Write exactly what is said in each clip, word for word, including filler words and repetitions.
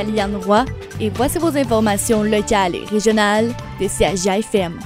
Nathalie-Anne Roy et voici vos informations locales et régionales de C A J A F M.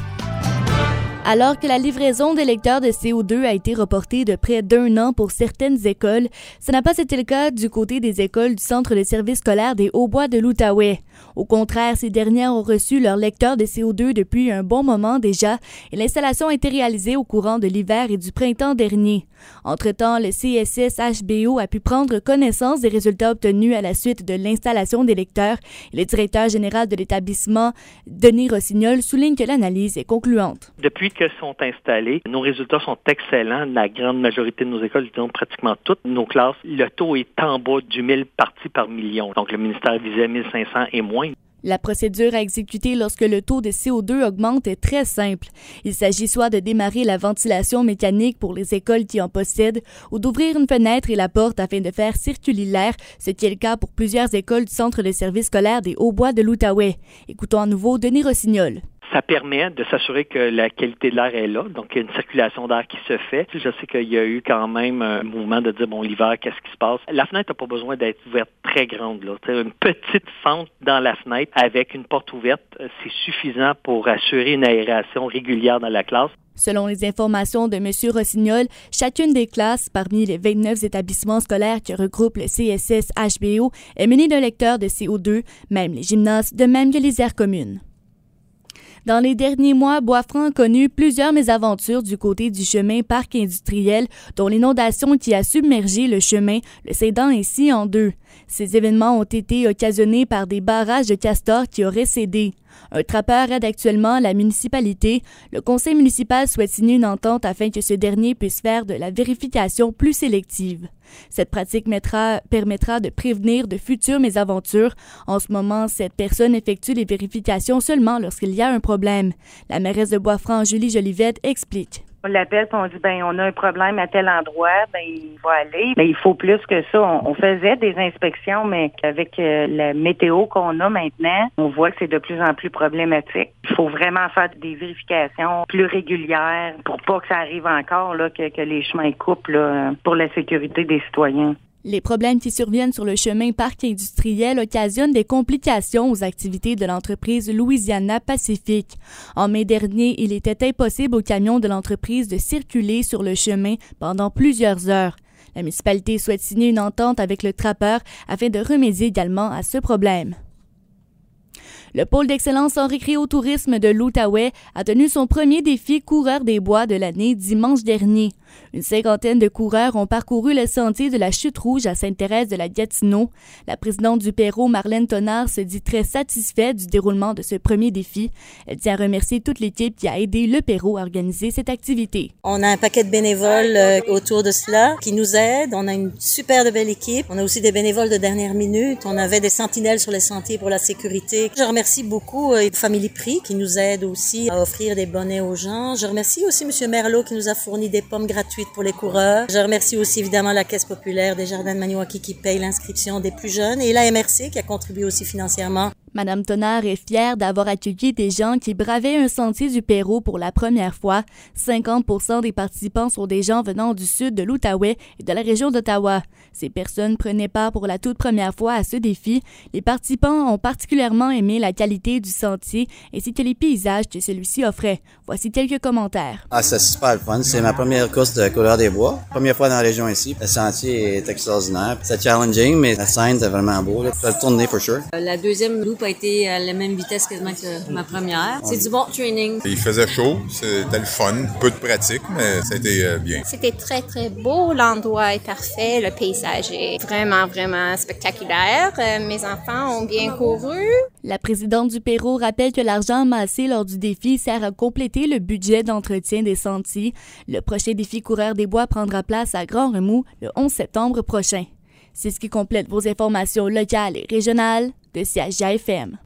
Alors que la livraison des lecteurs de C O deux a été reportée de près d'un an pour certaines écoles, ce n'a pas été le cas du côté des écoles du Centre de service scolaire des Hauts-Bois de l'Outaouais. Au contraire, ces dernières ont reçu leurs lecteurs de C O deux depuis un bon moment déjà et l'installation a été réalisée au courant de l'hiver et du printemps dernier. Entre-temps, le C S S H B O a pu prendre connaissance des résultats obtenus à la suite de l'installation des lecteurs et le directeur général de l'établissement, Denis Rossignol, souligne que l'analyse est concluante. Depuis que sont installés, nos résultats sont excellents. La grande majorité de nos écoles, disons pratiquement toutes nos classes, le taux est en bas du mille parties par million. Donc le ministère visait mille cinq cents et moins. La procédure à exécuter lorsque le taux de C O deux augmente est très simple. Il s'agit soit de démarrer la ventilation mécanique pour les écoles qui en possèdent ou d'ouvrir une fenêtre et la porte afin de faire circuler l'air, ce qui est le cas pour plusieurs écoles du Centre de service scolaire des Hauts-Bois de l'Outaouais. Écoutons à nouveau Denis Rossignol. Ça permet de s'assurer que la qualité de l'air est là, donc il y a une circulation d'air qui se fait. Je sais qu'il y a eu quand même un mouvement de dire, bon, l'hiver, qu'est-ce qui se passe? La fenêtre n'a pas besoin d'être ouverte très grande, là. Une petite fente dans la fenêtre avec une porte ouverte, c'est suffisant pour assurer une aération régulière dans la classe. Selon les informations de M. Rossignol, chacune des classes parmi les vingt-neuf établissements scolaires qui regroupent le C S S H B O est munie d'un lecteur de C O deux, même les gymnases, de même que les aires communes. Dans les derniers mois, Bois-Franc a connu plusieurs mésaventures du côté du chemin parc industriel, dont l'inondation qui a submergé le chemin, le scindant ainsi en deux. Ces événements ont été occasionnés par des barrages de castors qui auraient cédé. Un trappeur aide actuellement la municipalité. Le conseil municipal souhaite signer une entente afin que ce dernier puisse faire de la vérification plus sélective. Cette pratique mettra, permettra de prévenir de futures mésaventures. En ce moment, cette personne effectue les vérifications seulement lorsqu'il y a un problème. La mairesse de Bois-Franc, Julie Jolivette, explique. On l'appelle et on dit, ben on a un problème à tel endroit, ben il va aller. Mais il faut plus que ça. On, on faisait des inspections, mais avec euh, la météo qu'on a maintenant, on voit que c'est de plus en plus problématique. Il faut vraiment faire des vérifications plus régulières pour pas que ça arrive encore, là, que, que les chemins coupent là, pour la sécurité des citoyens. Les problèmes qui surviennent sur le chemin parc industriel occasionnent des complications aux activités de l'entreprise Louisiana Pacific. En mai dernier, il était impossible aux camions de l'entreprise de circuler sur le chemin pendant plusieurs heures. La municipalité souhaite signer une entente avec le trappeur afin de remédier également à ce problème. Le pôle d'excellence en récréotourisme de l'Outaouais a tenu son premier défi coureur des bois de l'année dimanche dernier. Une cinquantaine de coureurs ont parcouru le sentier de la Chute Rouge à Sainte-Thérèse de la Gatineau. La présidente du Perrot, Marlène Tonard, se dit très satisfaite du déroulement de ce premier défi. Elle tient à remercier toute l'équipe qui a aidé le Perrot à organiser cette activité. On a un paquet de bénévoles euh, autour de cela qui nous aident. On a une super de belle équipe. On a aussi des bénévoles de dernière minute. On avait des sentinelles sur les sentiers pour la sécurité. Je remercie beaucoup euh, Family Prix qui nous aide aussi à offrir des bonnets aux gens. Je remercie aussi M. Merlot qui nous a fourni des pommes gratuites pour les coureurs. Je remercie aussi évidemment la Caisse populaire des Jardins de Maniwaki qui paye l'inscription des plus jeunes et la M R C qui a contribué aussi financièrement. Madame Tonard est fière d'avoir accueilli des gens qui bravaient un sentier du Perrot pour la première fois. cinquante pour cent des participants sont des gens venant du sud de l'Outaouais et de la région d'Ottawa. Ces personnes prenaient part pour la toute première fois à ce défi. Les participants ont particulièrement aimé la qualité du sentier ainsi que les paysages que celui-ci offrait. Voici quelques commentaires. Ah, c'est super le fun. C'est ma première course de coureur des bois. Première fois dans la région ici. Le sentier est extraordinaire. C'est challenging, mais la scène est vraiment beau. Là. Ça a tourné for sure. La deuxième loupe a été à la même vitesse quasiment que ma première. C'est du bon training. Il faisait chaud, c'était le fun, peu de pratique, mais c'était bien. C'était très, très beau. L'endroit est parfait. Le paysage est vraiment, vraiment spectaculaire. Euh, mes enfants ont bien couru. La présidente du Perrot rappelle que l'argent amassé lors du défi sert à compléter le budget d'entretien des sentiers. Le prochain défi coureur des bois prendra place à Grand Remous le onze septembre prochain. C'est ce qui complète vos informations locales et régionales de C A J A F M.